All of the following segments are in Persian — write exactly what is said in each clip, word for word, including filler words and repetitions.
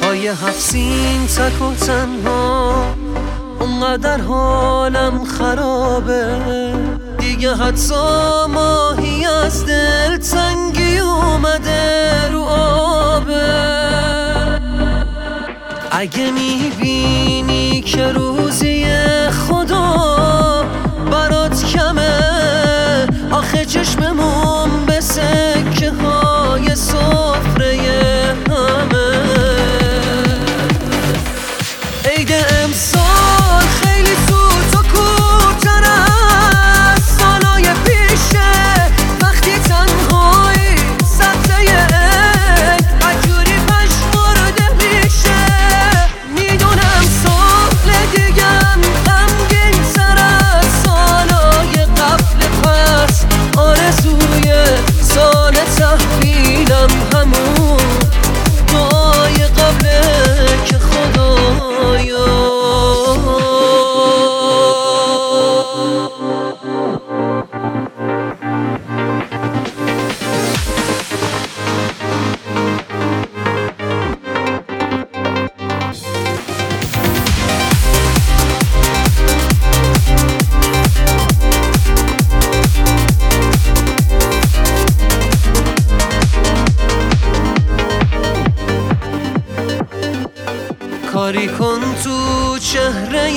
پای هفسین تک و تنها، اونقدر حالم خرابه دیگه، حتی ماهی از دل تنگی اومده رو آبه. اگه میبینی که روزی خدا برات کمه، آخه چشممون به سکه های سفره همه. عید امسال خیلی سوت و کورتر از سالای پیشه، وقتی تنهایی سبزه عید عجوری پشمرده میشه. میدونم سال دیگم غمگین تر از سالای قبل، پس آرزوی سال تحویلم همون دعای قبله که خدایا کاری کن تو چهره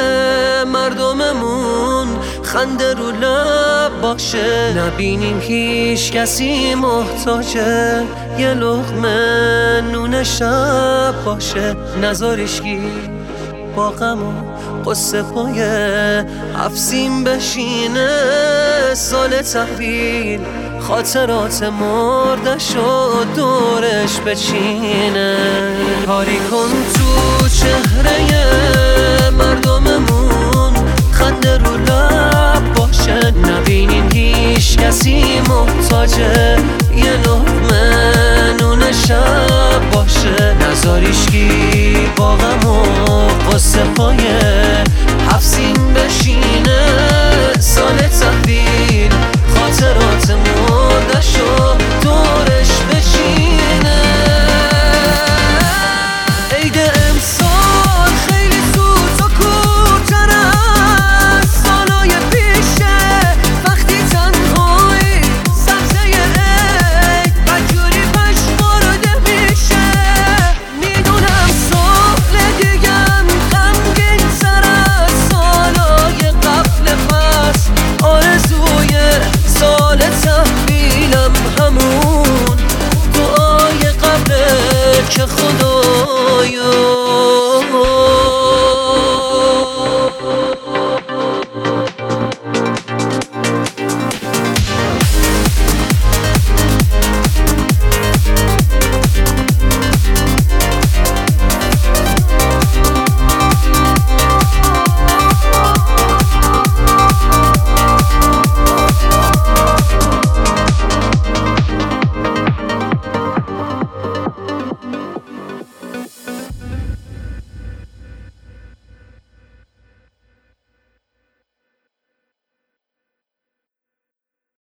مردممون، خنده رو لب باشه، نبینیم هیچ کسی محتاجه، یه لقمه نون شب باشه. نذاریشگی با غم و قصه پای هفسین بشینه، سال تحویل خاطرات مردش و دورش بچینه. کاری کن تو چهره مردممون، خنده رو لب باشه، نبینیم هیچ کسی محتاجه، یه لقمه نون شب باشه. نذاریشگی با غم و قصه پای هفسین بشینه، سال تحویل خاطرات مردش و دورش بچینه. عید امسال خیلی سوت و کورتر از سالای پیشه، وقتی تنهایی سبزه عید بدجوری پشمرده میشه. میدونم سال دیگم غمگین تر از سالای قبل، پس آرزوی سال تحویلم همون دعای قبله که خدایا